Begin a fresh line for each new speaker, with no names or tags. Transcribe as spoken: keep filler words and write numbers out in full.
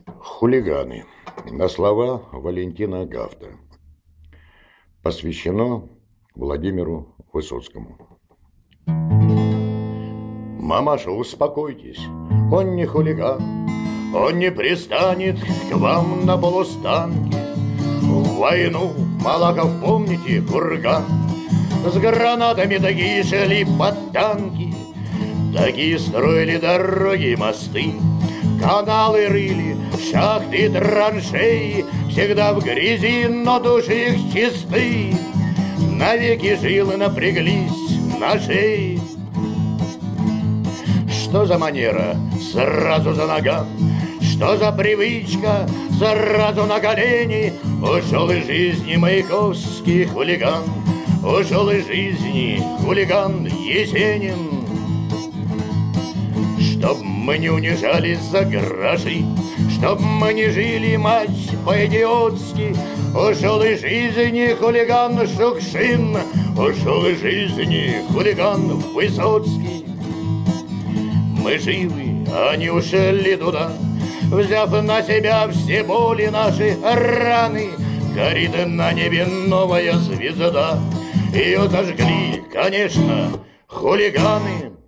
Хулиганы. На слова Валентина Гафта. Посвящено Владимиру Высоцкому. Мамаша, успокойтесь, он не хулиган, он не пристанет к вам на полустанке. В войну, Малахов, помните, курган, с гранатами такие шли под танки, такие строили дороги и мосты, каналы рыли, шахты, траншеи, всегда в грязи, но души их чисты. Навеки жилы напряглись на шее. Что за манера сразу за ногам? Что за привычка сразу на колени? Ушел из жизни маяковский хулиган, ушел из жизни хулиган Есенин. Чтоб мы не унижались за гроши, чтоб мы не жили, мать, по-идиотски, ушел из жизни хулиган Шукшин, ушел из жизни хулиган Высоцкий. Мы живы, они ушли туда, взяв на себя все боли наши раны. Горит на небе новая звезда, ее зажгли, конечно, хулиганы.